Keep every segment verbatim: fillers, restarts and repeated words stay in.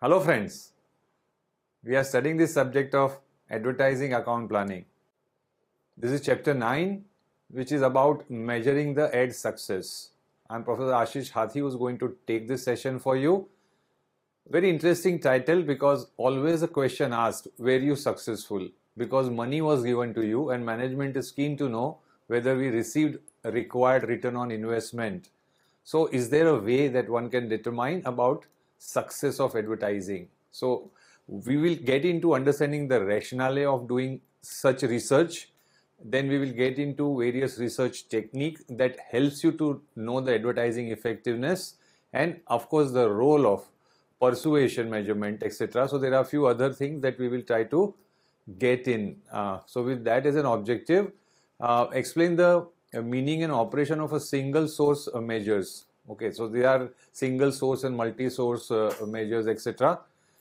Hello friends, we are studying the subject of advertising account planning. This is chapter nine, which is about measuring the ad success. I am Professor Ashish Hathi who is going to take this session for you. Very interesting title because always a question asked, were you successful? Because money was given to you and management is keen to know whether we received a required return on investment. So is there a way that one can determine about success of advertising? So we will get into understanding the rationale of doing such research. Then we will get into various research techniques that helps you to know the advertising effectiveness and of course the role of persuasion measurement, et cetera. So there are a few other things that we will try to get in. Uh, so with that as an objective, uh, explain the uh, meaning and operation of a single source uh, measures. Okay, so there are single source and multi-source uh, measures, et cetera.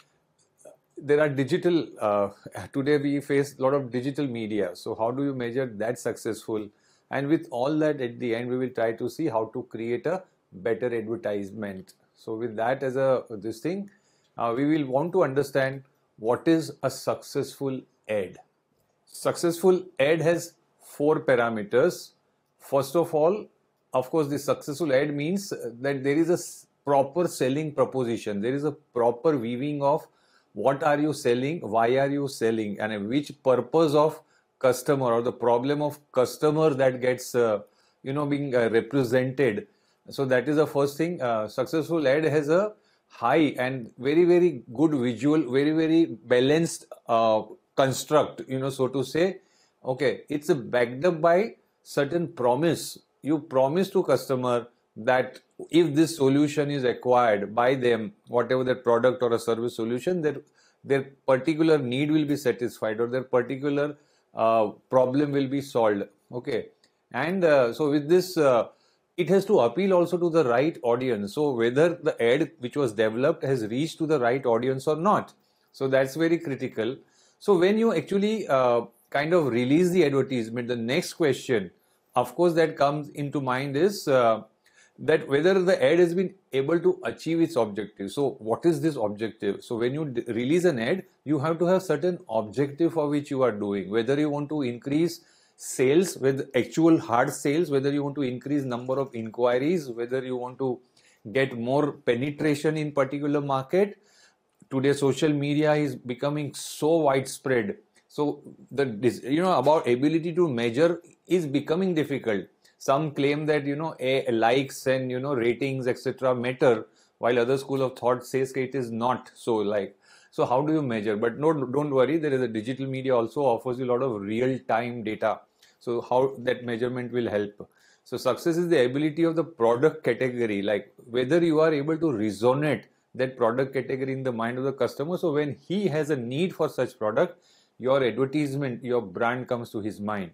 There are digital, uh, today we face a lot of digital media. So how do you measure that successful? And with all that at the end, we will try to see how to create a better advertisement. So with that as a this thing, uh, we will want to understand what is a successful ad. Successful ad has four parameters. First of all, of course, the successful ad means that there is a proper selling proposition. There is a proper weaving of what are you selling, why are you selling, and which purpose of customer or the problem of customer that gets uh, you know being uh, represented. So that is the first thing. Uh, successful ad has a high and very very good visual, very very balanced uh, construct, you know so to say. Okay, it's backed up by certain promise. You promise to customer that if this solution is acquired by them, whatever that product or a service solution, their their particular need will be satisfied or their particular uh, problem will be solved. Okay, and uh, so with this uh, it has to appeal also to the right audience. So whether the ad which was developed has reached to the right audience or not. So that's very critical. So when you actually uh, kind of release the advertisement, the next question, of course, that comes into mind is uh, that whether the ad has been able to achieve its objective. So what is this objective? So when you release an ad, you have to have certain objective for which you are doing, whether you want to increase sales with actual hard sales, whether you want to increase number of inquiries, whether you want to get more penetration in particular market. Today social media is becoming so widespread, so the you know about ability to measure is becoming difficult. Some claim that you know a likes and you know ratings etc matter, while other school of thought says it is not so. Like, so how do you measure? But no, don't worry, there is a digital media also offers you a lot of real time data. So how that measurement will help. So success is the ability of the product category, like whether you are able to resonate that product category in the mind of the customer. So when he has a need for such product, your advertisement, your brand comes to his mind.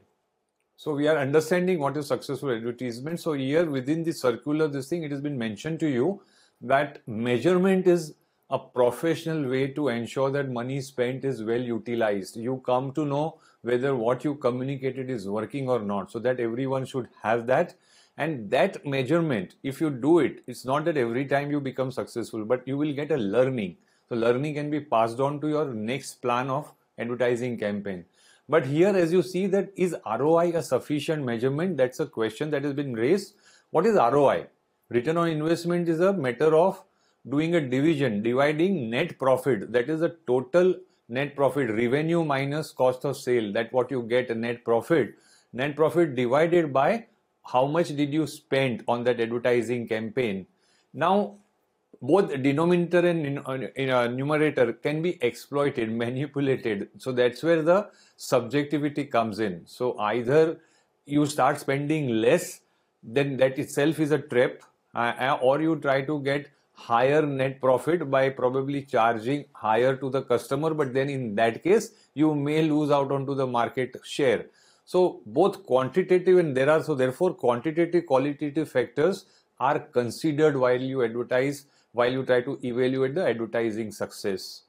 So we are understanding what is successful advertisement. So here within the circular, this thing, it has been mentioned to you that measurement is a professional way to ensure that money spent is well utilized. You come to know whether what you communicated is working or not. So that everyone should have that. And that measurement, if you do it, it's not that every time you become successful, but you will get a learning. So learning can be passed on to your next plan of advertising campaign. But here, as you see, that is R O I a sufficient measurement? That's a question that has been raised. What is R O I? Return on investment is a matter of doing a division, dividing net profit. That is the total net profit, revenue minus cost of sale. That what you get, a net profit. Net profit divided by how much did you spend on that advertising campaign. Now, both denominator and numerator can be exploited, manipulated. So that's where the subjectivity comes in. So either you start spending less, then that itself is a trap, uh, or you try to get higher net profit by probably charging higher to the customer, but then in that case you may lose out onto the market share. So both quantitative and there are so therefore quantitative, qualitative factors are considered while you advertise, while you try to evaluate the advertising success.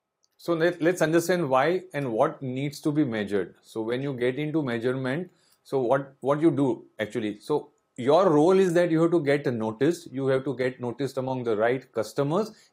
So let, let's understand why and what needs to be measured. So when you get into measurement, so what what you do actually, so your role is that you have to get noticed, you have to get noticed among the right customers,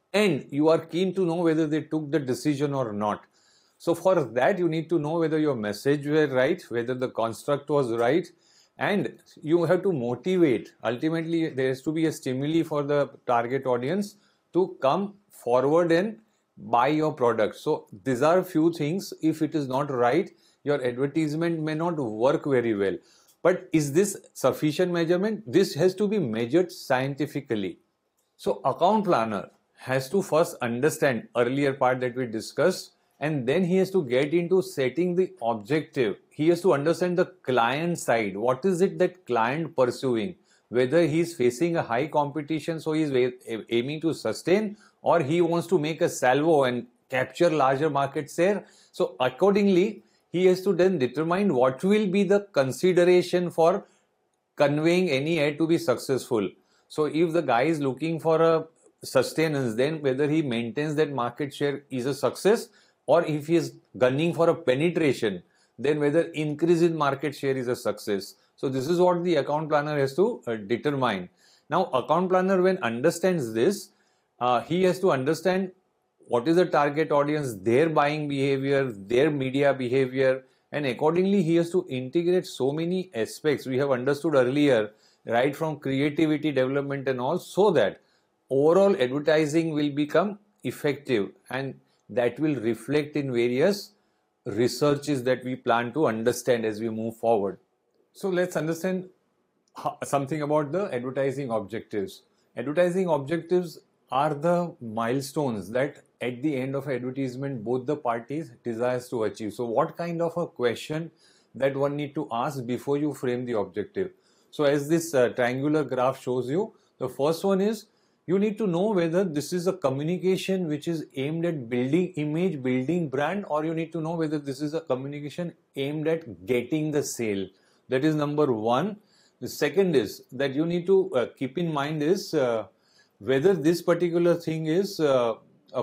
and you are keen to know whether they took the decision or not. So for that, you need to know whether your message were right, whether the construct was right, and you have to motivate. Ultimately, there has to be a stimuli for the target audience to come forward and buy your product. So these are a few things. If it is not right, your advertisement may not work very well. But is this sufficient measurement? This has to be measured scientifically. So account planner has to first understand earlier part that we discussed, and then he has to get into setting the objective. He has to understand the client side. What is it that client pursuing? Whether he is facing a high competition, so he is aiming to sustain, or he wants to make a salvo and capture larger market share. So accordingly, he has to then determine what will be the consideration for conveying any ad to be successful. So if the guy is looking for a sustenance, then whether he maintains that market share is a success, or if he is gunning for a penetration, then whether increase in market share is a success. So this is what the account planner has to uh, determine. Now account planner, when understands this, uh, he has to understand what is the target audience, their buying behavior, their media behavior, and accordingly he has to integrate so many aspects we have understood earlier, right from creativity development and all, so that overall advertising will become effective, and that will reflect in various researches that we plan to understand as we move forward. So let's understand something about the advertising objectives. Advertising objectives are the milestones that at the end of advertisement both the parties desires to achieve. So what kind of a question that one need to ask before you frame the objective? So as this uh, triangular graph shows you, the first one is you need to know whether this is a communication which is aimed at building image, building brand, or you need to know whether this is a communication aimed at getting the sale. That is number one. The second is that you need to uh, keep in mind is uh, whether this particular thing is uh, a,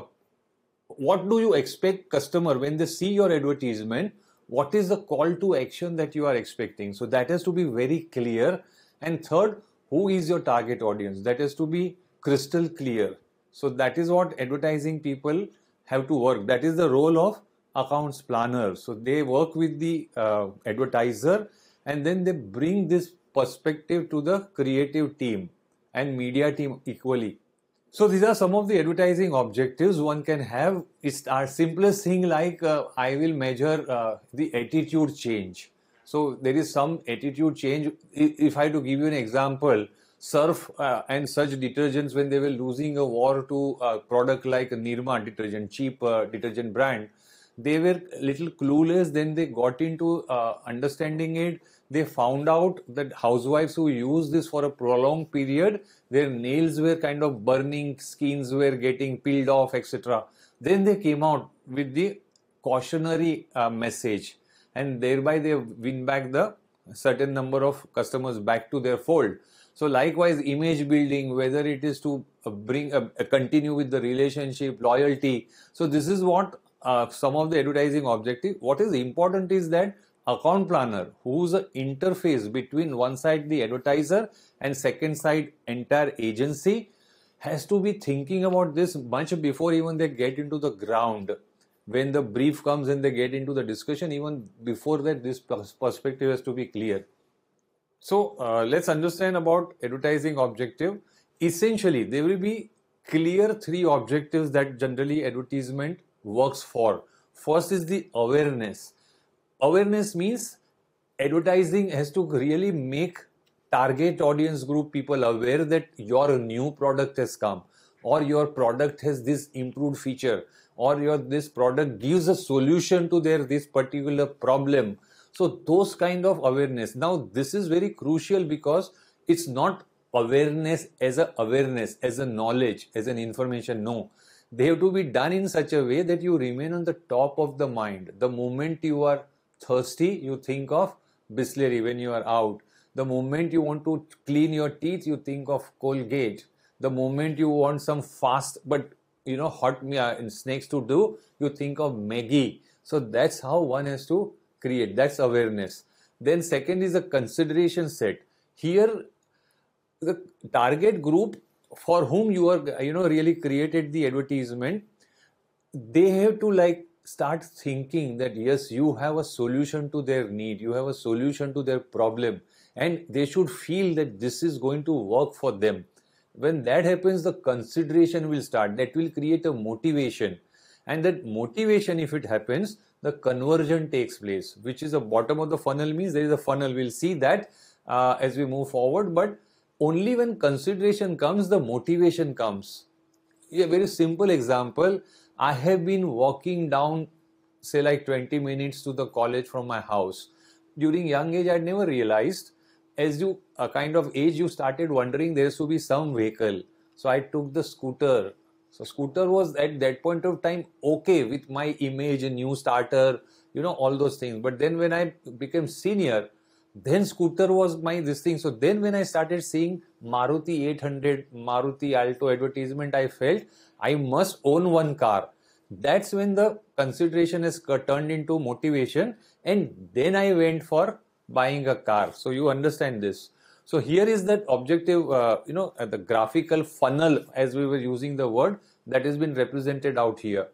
what do you expect customer when they see your advertisement, what is the call to action that you are expecting. So that has to be very clear. And third, who is your target audience? That has to be crystal clear. So that is what advertising people have to work. That is the role of accounts planner. So they work with the uh, advertiser, and then they bring this perspective to the creative team and media team equally. So these are some of the advertising objectives one can have. It's our simplest thing, like uh, I will measure uh, the attitude change. So there is some attitude change. If I to give you an example, Surf uh, and such detergents, when they were losing a war to a product like Nirma detergent, cheap uh, detergent brand, they were little clueless. Then they got into uh, understanding it. They found out that housewives who use this for a prolonged period, their nails were kind of burning, skins were getting peeled off, et cetera. Then they came out with the cautionary uh, message, and thereby they win back the certain number of customers back to their fold. So likewise, image building, whether it is to bring a, a continue with the relationship, loyalty. So this is what uh, some of the advertising objective. What is important is that account planner, who's an interface between one side the advertiser and second side entire agency, has to be thinking about this much before even they get into the ground. When the brief comes and they get into the discussion, even before that, this perspective has to be clear. So uh, let's understand about advertising objective. Essentially, there will be clear three objectives that generally advertisement works for. First is the awareness. Awareness means advertising has to really make target audience group people aware that your new product has come, or your product has this improved feature, or your this product gives a solution to their this particular problem. So those kind of awareness. Now this is very crucial because it's not awareness as a awareness, as a knowledge, as an information. No, they have to be done in such a way that you remain on the top of the mind. The moment you are thirsty, you think of Bisleri when you are out. The moment you want to clean your teeth, you think of Colgate. The moment you want some fast but you know hot uh, snacks to do, you think of Maggi. So that's how one has to create. That's awareness. Then second is a consideration set. Here the target group for whom you are, you know, really created the advertisement, they have to like start thinking that yes, you have a solution to their need, you have a solution to their problem, and they should feel that this is going to work for them. When that happens, the consideration will start, that will create a motivation, and that motivation, if it happens, the conversion takes place, which is the bottom of the funnel. Means there is a funnel, we'll see that uh, as we move forward. But only when consideration comes, the motivation comes. A very simple example, I have been walking down, say like twenty minutes to the college from my house. During young age, I never realized, as you a kind of age, you started wondering there should be some vehicle. So I took the scooter. So scooter was at that point of time okay with my image, a new starter, you know, all those things. But then when I became senior, then scooter was my this thing. So then when I started seeing Maruti eight hundred, Maruti Alto advertisement, I felt I must own one car. That's when the consideration has turned into motivation, and then I went for buying a car. So you understand this. So here is that objective, uh, you know, uh, the graphical funnel, as we were using the word, that has been represented out here.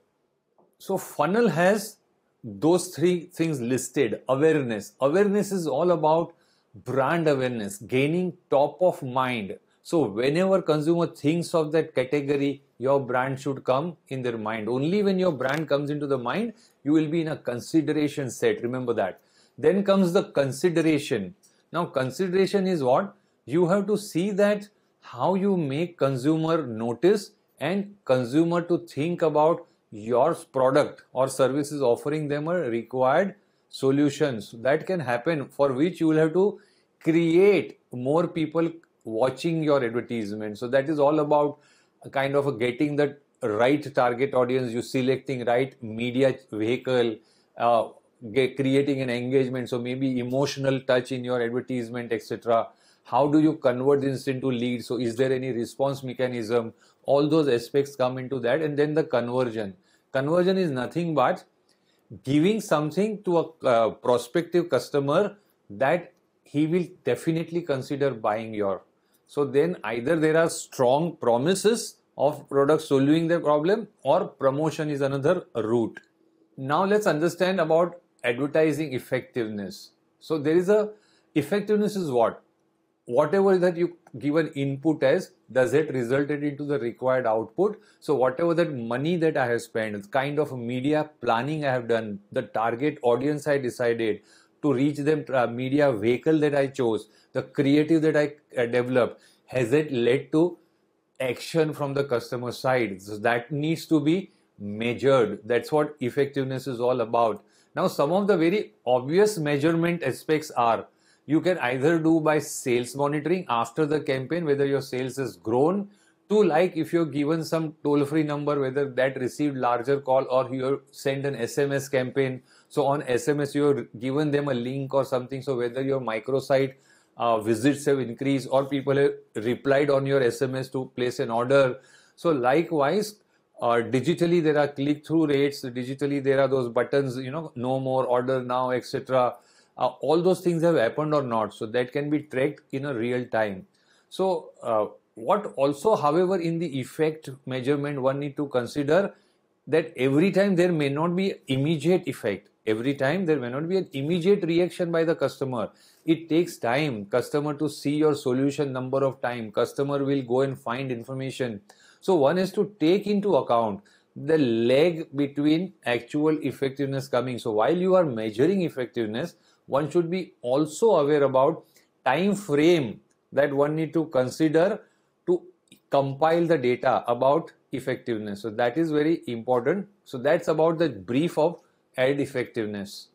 So funnel has those three things listed. Awareness. Awareness is all about brand awareness, gaining top of mind. So whenever consumer thinks of that category, your brand should come in their mind. Only when your brand comes into the mind, you will be in a consideration set. Remember that. Then comes the consideration. Now consideration is what? You have to see that how you make consumer notice and consumer to think about your product or services, offering them a required solutions. That can happen, for which you will have to create more people watching your advertisement. So that is all about a kind of a getting the right target audience, you selecting right media vehicle, uh, get, creating an engagement. So maybe emotional touch in your advertisement, et cetera. How do you convert this into leads? So is there any response mechanism? All those aspects come into that. And then the conversion. Conversion is nothing but giving something to a uh, prospective customer that he will definitely consider buying your. So then either there are strong promises of products solving their problem, or promotion is another route. Now let's understand about advertising effectiveness. So there is a effectiveness is what? Whatever that you give an input as, does it resulted into the required output? So whatever that money that I have spent, kind of media planning I have done, the target audience I decided to reach them, uh, media vehicle that I chose, the creative that I uh, developed, has it led to action from the customer side? So that needs to be measured. That's what effectiveness is all about. Now some of the very obvious measurement aspects are, you can either do by sales monitoring after the campaign, whether your sales has grown, to like if you're given some toll-free number, whether that received larger call, or you send an S M S campaign. So on S M S, you're given them a link or something. So whether your microsite uh, visits have increased, or people have replied on your S M S to place an order. So likewise, uh, digitally there are click-through rates. Digitally there are those buttons, you know, no more, order now, et cetera. Uh, all those things have happened or not. So that can be tracked in a real time. So uh, what also, however, in the effect measurement, one need to consider that every time there may not be immediate effect. Every time there may not be an immediate reaction by the customer. It takes time, customer to see your solution number of time. Customer will go and find information. So one has to take into account the lag between actual effectiveness coming. So while you are measuring effectiveness, one should be also aware about time frame that one need to consider to compile the data about effectiveness. So that is very important. So that's about the brief of ad effectiveness.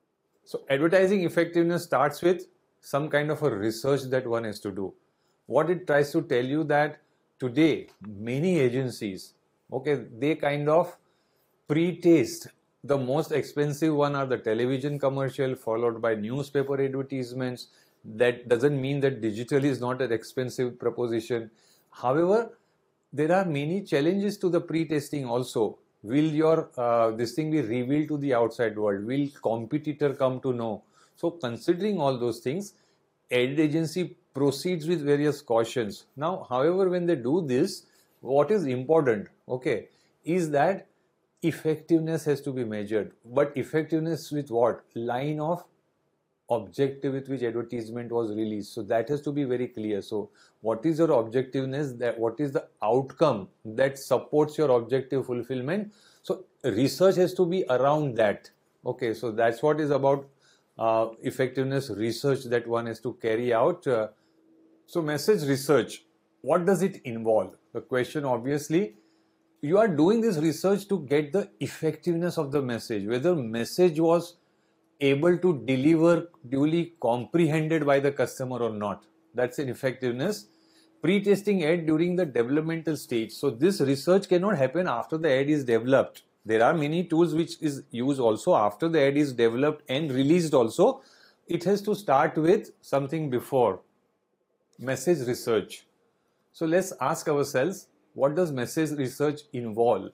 So advertising effectiveness starts with some kind of a research that one has to do. What it tries to tell you that today many agencies, okay, they kind of pre-taste. The most expensive one are the television commercial, followed by newspaper advertisements. That doesn't mean that digital is not an expensive proposition. However, there are many challenges to the pre-testing also. Will your uh, this thing be revealed to the outside world? Will competitor come to know? So considering all those things, ad agency proceeds with various cautions. Now, however, when they do this, what is important, okay, is that effectiveness has to be measured. But effectiveness with what? Line of objective with which advertisement was released. So that has to be very clear. So what is your objectiveness? That what is the outcome that supports your objective fulfillment? So research has to be around that. Okay, so that's what is about uh, effectiveness research that one has to carry out. Uh, so message research, what does it involve? The question, obviously, you are doing this research to get the effectiveness of the message, whether message was able to deliver duly comprehended by the customer or not. That's an effectiveness. Pre-testing ad during the developmental stage. So this research cannot happen after the ad is developed. There are many tools which is used also after the ad is developed and released also. It has to start with something before. Message research. So let's ask ourselves, what does message research involve?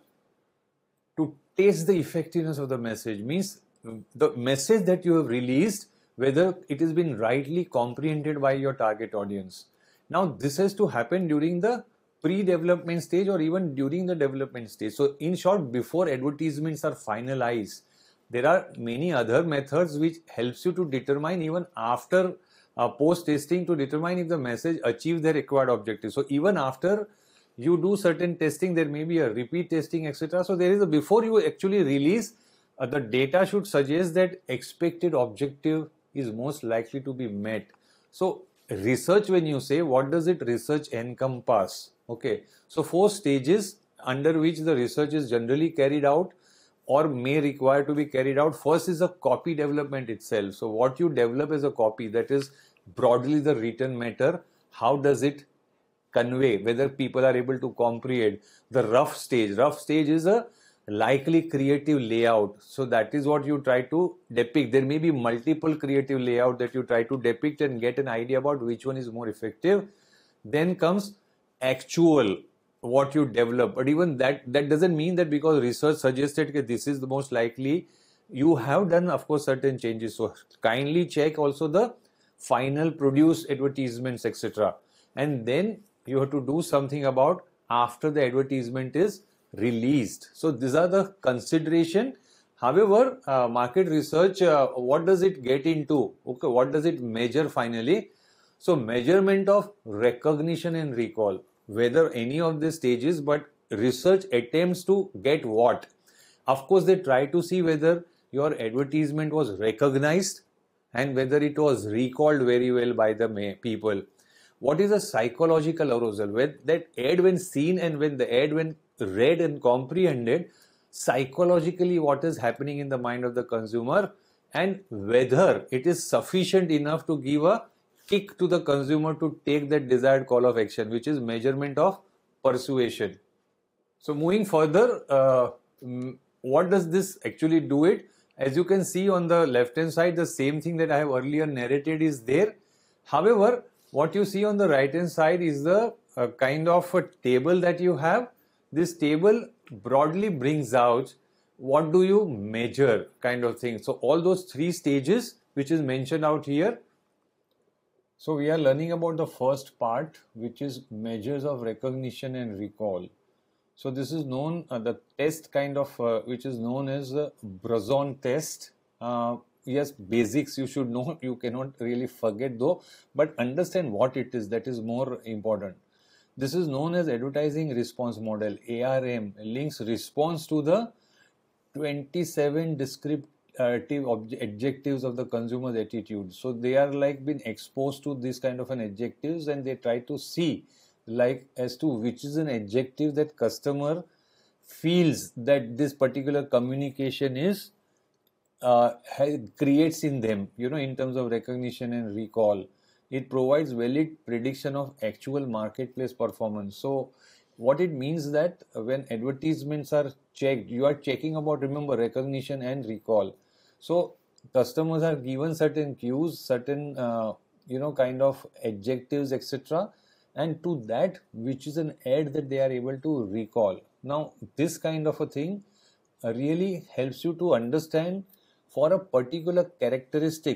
To test the effectiveness of the message means the message that you have released, whether it has been rightly comprehended by your target audience. Now this has to happen during the pre-development stage or even during the development stage. So in short, before advertisements are finalized, there are many other methods which helps you to determine even after uh, post-testing to determine if the message achieves the required objective. So even after you do certain testing, there may be a repeat testing, et cetera. So there is a before you actually release, uh, the data should suggest that expected objective is most likely to be met. So research, when you say, what does it research encompass? Okay, so four stages under which the research is generally carried out or may require to be carried out. First is a copy development itself. So what you develop as a copy, that is broadly the written matter, how does it convey, whether people are able to comprehend. The rough stage, rough stage is a likely creative layout. So that is what you try to depict. There may be multiple creative layout that you try to depict and get an idea about which one is more effective. Then comes actual, what you develop. But even that, that doesn't mean that because research suggested that this is the most likely, you have done, of course, certain changes. So kindly check also the final produced advertisements, et cetera. And then you have to do something about after the advertisement is released. So these are the consideration. However, uh, market research, uh, what does it get into? Okay, what does it measure finally? So measurement of recognition and recall, whether any of these stages, but research attempts to get what? Of course, they try to see whether your advertisement was recognized and whether it was recalled very well by the people. What is a psychological arousal? When that ad when seen and when the ad when read and comprehended, psychologically what is happening in the mind of the consumer and whether it is sufficient enough to give a kick to the consumer to take that desired call of action, which is measurement of persuasion. So moving further, uh, what does this actually do it? As you can see on the left hand side, the same thing that I have earlier narrated is there. However, what you see on the right hand side is the uh, kind of a table that you have. This table broadly brings out what do you measure kind of thing. So all those three stages which is mentioned out here. So we are learning about the first part, which is measures of recognition and recall. So this is known, uh, the test kind of, uh, which is known as the Brazon test. Uh, yes, basics you should know, you cannot really forget though, but understand what it is, that is more important. This is known as advertising response model, A R M, links response to the twenty-seven descriptive adjectives of the consumer's attitude. So they are like been exposed to this kind of an adjectives and they try to see like as to which is an adjective that customer feels that this particular communication is uh, creates in them, you know, in terms of recognition and recall. It provides valid prediction of actual marketplace performance. So what it means that when advertisements are checked, you are checking about, remember, recognition and recall. So customers are given certain cues, certain, uh, you know, kind of adjectives, et cetera. And to that, which is an ad that they are able to recall. Now, this kind of a thing really helps you to understand for a particular characteristics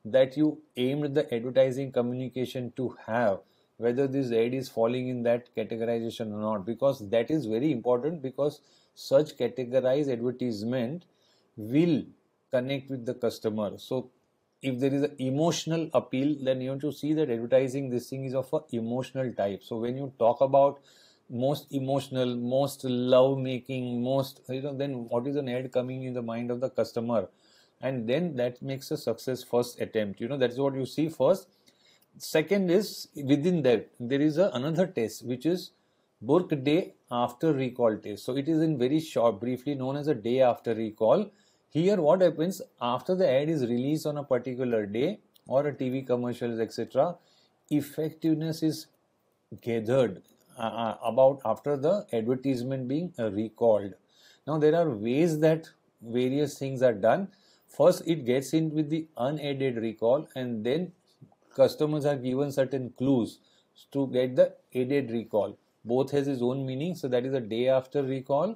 that you aimed the advertising communication to have, whether this ad is falling in that categorization or not, because that is very important, because such categorized advertisement will connect with the customer. So if there is an emotional appeal, then you have to see that advertising, this thing is of a emotional type. So when you talk about most emotional, most love making, most, you know, then what is an ad coming in the mind of the customer? And then that makes a success first attempt. You know, that's what you see first. Second is, within that there is a, another test, which is Burke day after recall test. So it is in very short, briefly known as a day after recall. Here what happens, after the ad is released on a particular day or a T V commercials, et cetera, effectiveness is gathered uh, about after the advertisement being uh, recalled. Now there are ways that various things are done. First, it gets in with the unaided recall, and then customers are given certain clues to get the aided recall. Both has its own meaning, so that is a day after recall.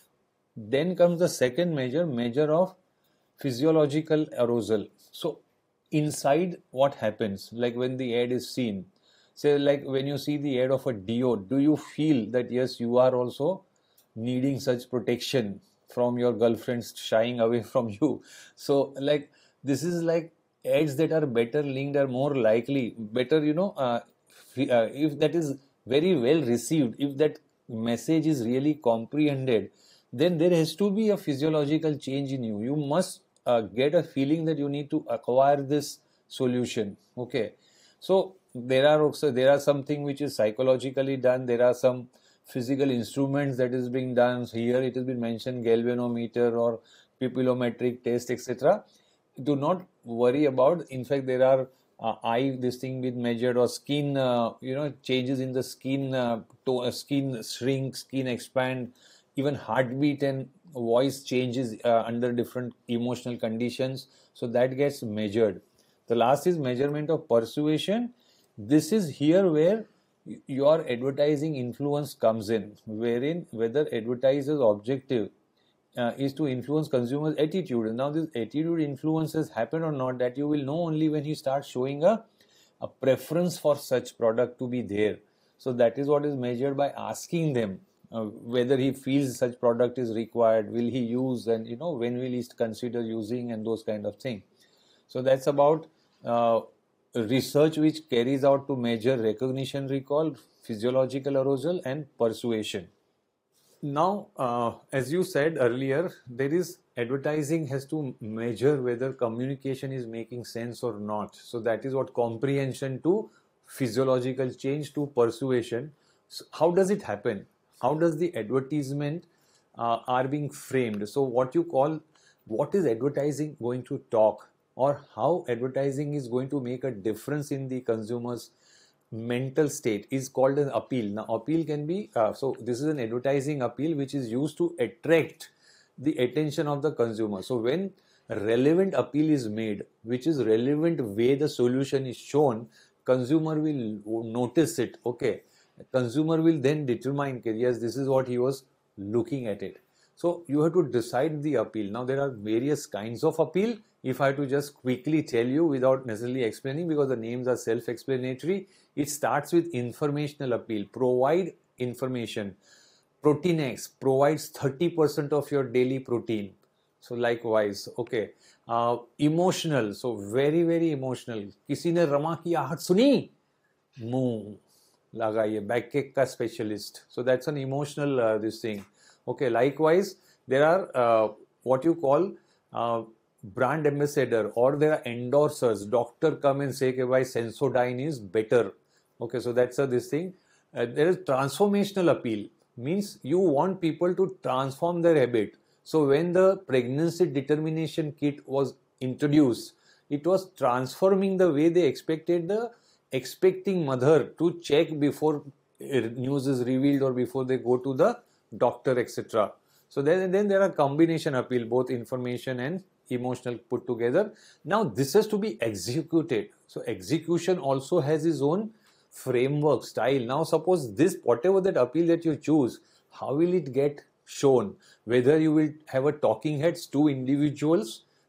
Then comes the second measure, measure of physiological arousal. So inside what happens, like when the ad is seen, say like when you see the ad of a deo, do you feel that yes, you are also needing such protection from your girlfriends shying away from you? So like this is like ads that are better linked are more likely, better, you know, uh, uh, if that is very well received, if that message is really comprehended, then there has to be a physiological change in you. You must uh, get a feeling that you need to acquire this solution. Okay, so there are also there are something which is psychologically done. There are some physical instruments that is being done. So here it has been mentioned galvanometer or pupillometric test, et cetera. Do not worry about. In fact, there are uh, eye this thing with measured, or skin, uh, you know, changes in the skin, uh, to, uh, skin shrink, skin expand, even heartbeat and voice changes uh, under different emotional conditions. So that gets measured. The last is measurement of persuasion. This is here where your advertising influence comes in, wherein whether advertiser's objective uh, is to influence consumers' attitude. And now this attitude influence has happened or not, that you will know only when he starts showing a, a preference for such product to be there. So that is what is measured by asking them uh, whether he feels such product is required, will he use, and you know, when will he consider using, and those kind of thing. So that's about uh, research which carries out to measure recognition, recall, physiological arousal, and persuasion. Now, uh, as you said earlier, there is advertising has to measure whether communication is making sense or not. So that is what comprehension to physiological change to persuasion. So how does it happen? How does the advertisement uh, are being framed? So what you call, what is advertising going to talk, or how advertising is going to make a difference in the consumer's mental state is called an appeal. Now appeal can be uh, so this is an advertising appeal which is used to attract the attention of the consumer. So when relevant appeal is made, which is relevant way the solution is shown, consumer will notice it. Okay, consumer will then determine, yes, this is what he was looking at it. So you have to decide the appeal. Now there are various kinds of appeal. If I have to just quickly tell you without necessarily explaining, because the names are self-explanatory, it starts with informational appeal. Provide information. Protein X provides thirty percent of your daily protein. So likewise, okay. Uh, emotional, so very very emotional. किसी ने रमा की आहट सुनी, मुंह लगाइए, बैककेक का specialist. So that's an emotional uh, this thing. Okay, likewise, there are uh, what you call uh, brand ambassador, or there are endorsers. Doctor come and say that Sensodyne is better. Okay, so that's a this thing. Uh, there is transformational appeal, means you want people to transform their habit. So when the pregnancy determination kit was introduced, it was transforming the way they expected the expecting mother to check before news is revealed or before they go to the doctor, et cetera. So then, then there are combination appeal, both information and emotional put together. Now this has to be executed. So execution also has its own framework style. Now suppose this, whatever that appeal that you choose, how will it get shown? Whether you will have a talking heads, two individuals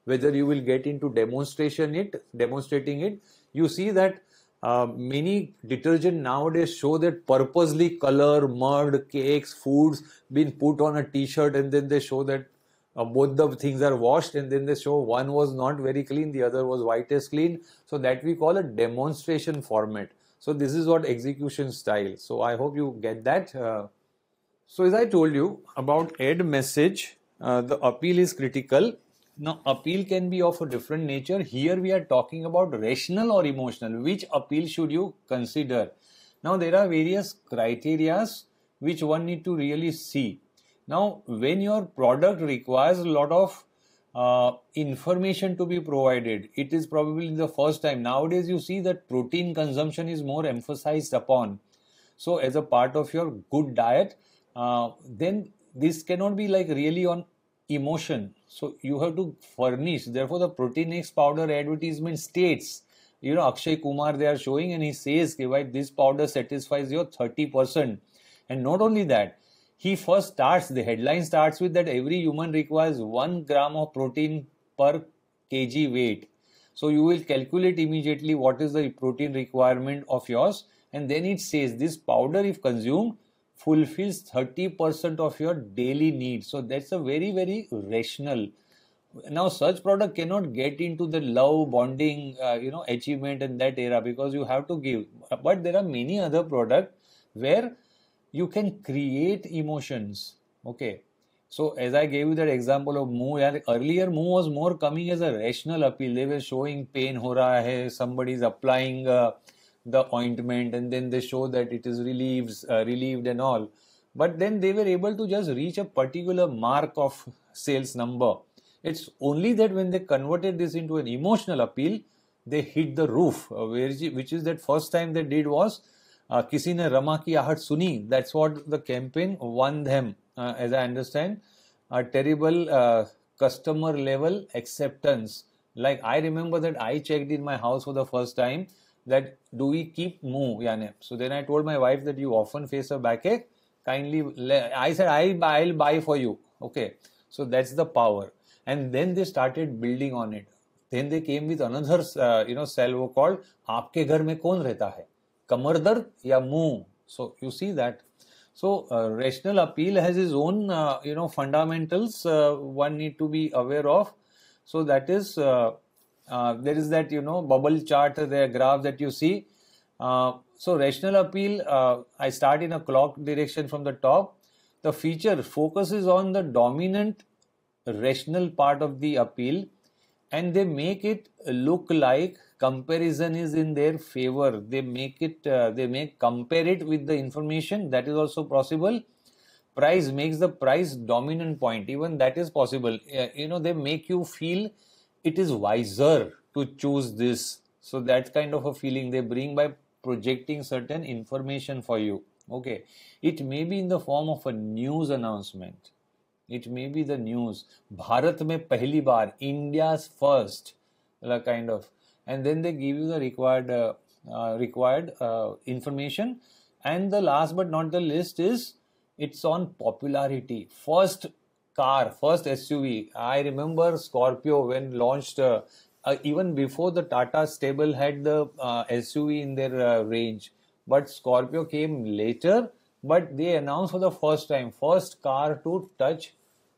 whether you will get into demonstration it, demonstrating it. You see that uh, many detergent nowadays show that purposely color, mud, cakes, foods been put on a t-shirt, and then they show that uh, both the things are washed, and then they show one was not very clean, the other was white as clean. So that we call a demonstration format. So this is what execution style. So I hope you get that. Uh, so as I told you about ad message, uh, the appeal is critical. Now, appeal can be of a different nature. Here we are talking about rational or emotional. Which appeal should you consider? Now, there are various criterias which one need to really see. Now, when your product requires a lot of uh, information to be provided, it is probably the first time. Nowadays, you see that protein consumption is more emphasized upon. So, as a part of your good diet, uh, then this cannot be like really on emotion. So you have to furnish. Therefore, the Protein X powder advertisement states, you know, Akshay Kumar they are showing, and he says, okay, this powder satisfies your thirty percent. And not only that, he first starts, the headline starts with that every human requires one gram of protein per kg weight. So you will calculate immediately what is the protein requirement of yours. And then it says this powder, if consumed, fulfills thirty percent of your daily needs. So that's a very, very rational. Now, such product cannot get into the love, bonding, uh, you know, achievement in that era, because you have to give. But there are many other products where you can create emotions. Okay. So as I gave you that example of Moo, earlier Moo was more coming as a rational appeal. They were showing pain ho raha hai, somebody is applying uh, the ointment, and then they show that it is relieves, uh, relieved and all. But then they were able to just reach a particular mark of sales number. It's only that when they converted this into an emotional appeal, they hit the roof, uh, which is that first time they did was uh, Kisi ne Rama ki Ahat Suni. That's what the campaign won them, uh, as I understand. A terrible uh, customer level acceptance. Like I remember that I checked in my house for the first time that do we keep Moo? Yani. So then I told my wife that you often face a backache. Kindly, I said I I'll buy for you. Okay, so that's the power. And then they started building on it. Then they came with another uh, you know salvo called "Aapke ghar mein kaun rehta hai? Kamar dard ya Moo?" So you see that. So uh, rational appeal has its own uh, you know fundamentals. Uh, one need to be aware of. So that is. Uh, Uh, there is that, you know, bubble chart, the graph that you see. Uh, so rational appeal, uh, I start in a clock direction from the top. The feature focuses on the dominant rational part of the appeal, and they make it look like comparison is in their favor. They make it, uh, they make compare it with the information. That is also possible. Price makes the price dominant point. Even that is possible. Uh, you know, they make you feel it is wiser to choose this. So that's kind of a feeling they bring by projecting certain information for you. Okay. It may be in the form of a news announcement. It may be the news. Bharat mein pehli baar, India's first, like kind of. And then they give you the required uh, uh, required uh, information. And the last but not the least is it's on popularity. First car, first S U V. I remember Scorpio when launched, uh, uh, even before the Tata stable had the uh, S U V in their uh, range. But Scorpio came later, but they announced for the first time, first car to touch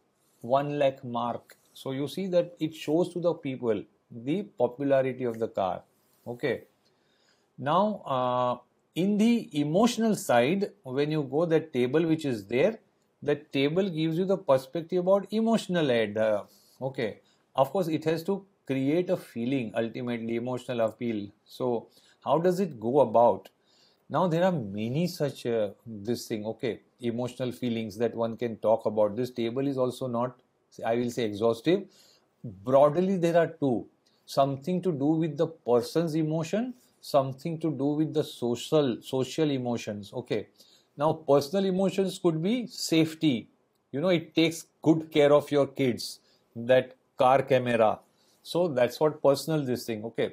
one lakh mark. So you see that it shows to the people the popularity of the car. Okay. Now, uh, in the emotional side, when you go that table which is there, that table gives you the perspective about emotional ad. Uh, okay. Of course, it has to create a feeling, ultimately emotional appeal. So how does it go about? Now there are many such uh, this thing, okay, emotional feelings that one can talk about. This table is also not, I will say, exhaustive. Broadly, there are two. Something to do with the person's emotion, something to do with the social social emotions. Okay. Now, personal emotions could be safety. You know, it takes good care of your kids, that car camera. So that's what personal this thing, okay.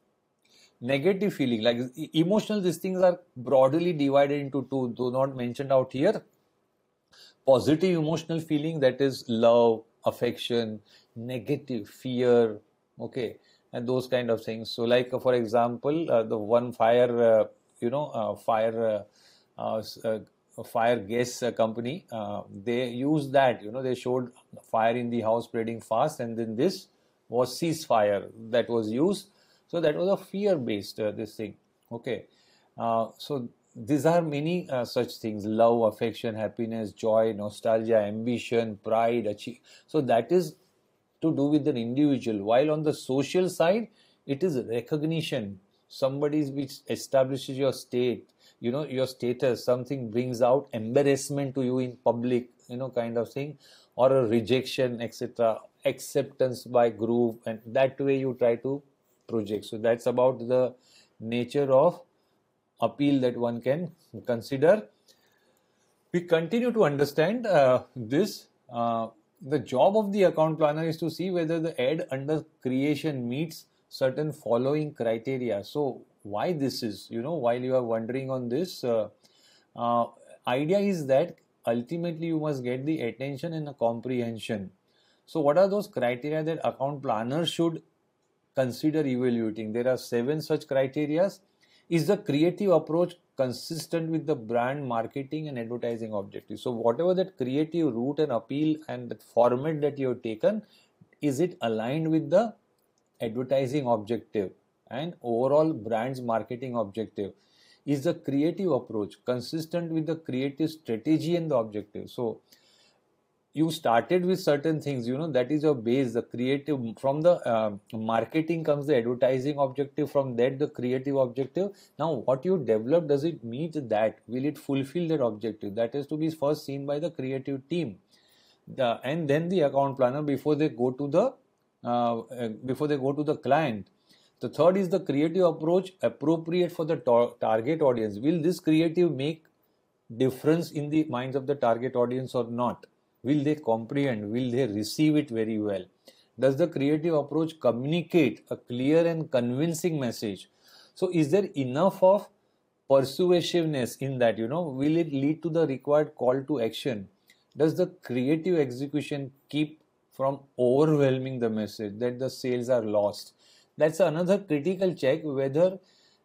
Negative feeling, like emotional, these things are broadly divided into two, though not mentioned out here. Positive emotional feeling, that is love, affection, negative, fear, okay, and those kind of things. So like uh, for example, uh, the one fire, uh, you know, uh, fire, uh, uh, uh, fire gas uh, company, uh, they used that, you know, they showed fire in the house spreading fast, and then this was ceasefire that was used. So that was a fear-based uh, this thing, okay. Uh, so these are many uh, such things: love, affection, happiness, joy, nostalgia, ambition, pride, achieve. So that is to do with an individual. While on the social side, it is recognition. Somebody which establishes your state, you know, your status. Something brings out embarrassment to you in public, you know, kind of thing, or a rejection, et cetera. Acceptance by group, and that way you try to project. So that's about the nature of appeal that one can consider. We continue to understand uh, this. Uh, the job of the account planner is to see whether the ad under creation meets certain following criteria. So why this is, you know, while you are wondering on this, uh, uh, idea is that ultimately you must get the attention and the comprehension. So what are those criteria that account planners should consider evaluating? There are seven such criteria. Is the creative approach consistent with the brand marketing and advertising objectives? So whatever that creative route and appeal and the format that you have taken, is it aligned with the advertising objective and overall brand's marketing objective? Is the creative approach consistent with the creative strategy and the objective? So you started with certain things, you know, that is your base, the creative. From the uh, marketing comes the advertising objective, from that the creative objective. Now what you develop, does it meet that? Will it fulfill that objective? That is to be first seen by the creative team, the, and then the account planner before they go to the uh, uh, before they go to the client. The third is the creative approach appropriate for the tar- target audience. Will this creative make difference in the minds of the target audience or not? Will they comprehend? Will they receive it very well? Does the creative approach communicate a clear and convincing message? So is there enough of persuasiveness in that? You know, will it lead to the required call to action? Does the creative execution keep from overwhelming the message that the sales are lost? That's another critical check, whether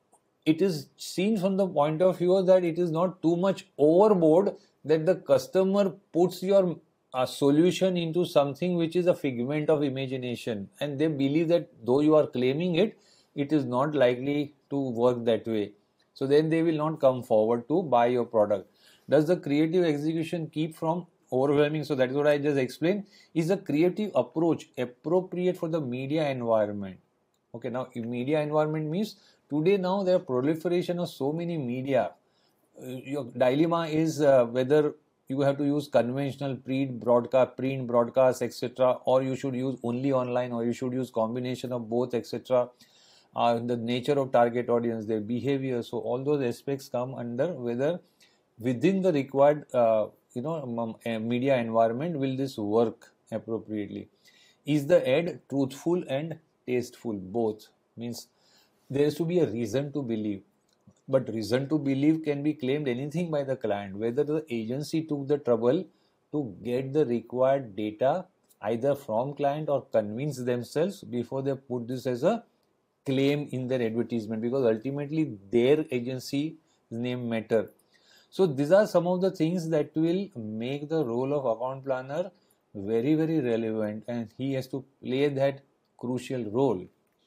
it is seen from the point of view that it is not too much overboard, that the customer puts your uh, solution into something which is a figment of imagination, and they believe that though you are claiming it, it is not likely to work that way. So then they will not come forward to buy your product. Does the creative execution keep from overwhelming? So that is what I just explained. Is the creative approach appropriate for the media environment? Okay, now media environment means today now there are proliferation of so many media. Uh, your dilemma is uh, whether you have to use conventional print broadcast, print broadcast, et cetera, or you should use only online, or you should use combination of both, et cetera. Uh, the nature of target audience, their behavior, so all those aspects come under whether within the required uh, you know um, media environment will this work appropriately. Is the ad truthful and tasteful? Both means there has to be a reason to believe. But reason to believe can be claimed anything by the client, whether the agency took the trouble to get the required data either from client or convince themselves before they put this as a claim in their advertisement, because ultimately their agency name matter. So these are some of the things that will make the role of account planner very very relevant, and he has to play that crucial role.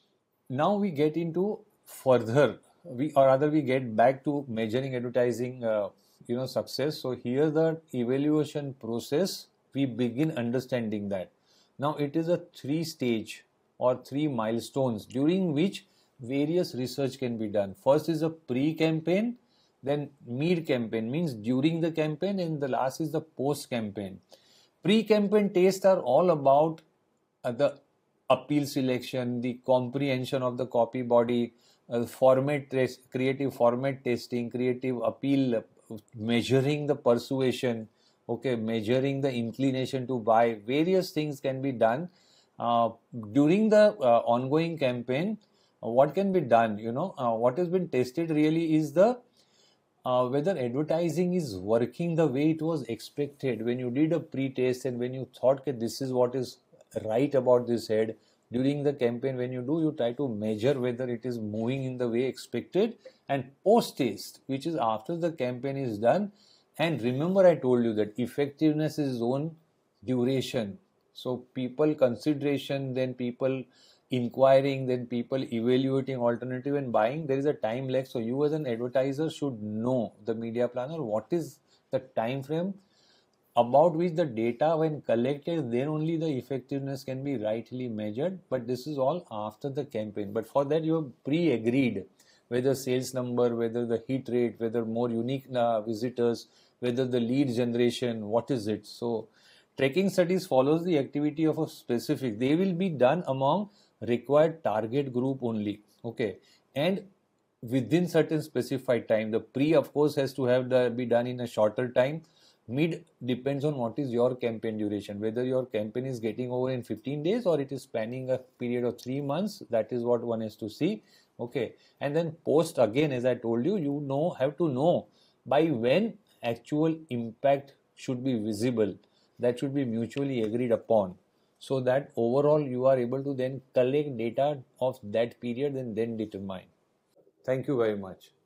Now we get into further, we or rather we get back to measuring advertising uh, you know success. So here the evaluation process, we begin understanding that now it is a three stage or three milestones during which various research can be done. First is a pre-campaign, then mid-campaign means during the campaign, and the last is the post-campaign. Pre-campaign tests are all about uh, the appeal selection, the comprehension of the copy body, uh, format test, creative format testing, creative appeal, uh, measuring the persuasion, okay, measuring the inclination to buy. Various things can be done uh, during the uh, ongoing campaign. Uh, what can be done? You know, uh, what has been tested really is the uh, whether advertising is working the way it was expected when you did a pre-test and when you thought that this is what is right about this ad. During the campaign, when you do, you try to measure whether it is moving in the way expected. And post haste, which is after the campaign is done, and remember I told you that effectiveness is own duration. So people consideration, then people inquiring, then people evaluating alternative and buying, there is a time lag. So you as an advertiser should know, the media planner, what is the time frame about which the data when collected, then only the effectiveness can be rightly measured. But this is all after the campaign. But for that you have pre-agreed whether sales number, whether the hit rate, whether more unique uh, visitors, whether the lead generation, what is it. So tracking studies follows the activity of a specific, they will be done among required target group only, okay, and within certain specified time. The pre of course has to have the, be done in a shorter time. Mid depends on what is your campaign duration, whether your campaign is getting over in fifteen days or it is spanning a period of three months. That is what one has to see, okay. And then post, again as I told you, you know have to know by when actual impact should be visible. That should be mutually agreed upon, so that overall you are able to then collect data of that period and then determine. Thank you very much.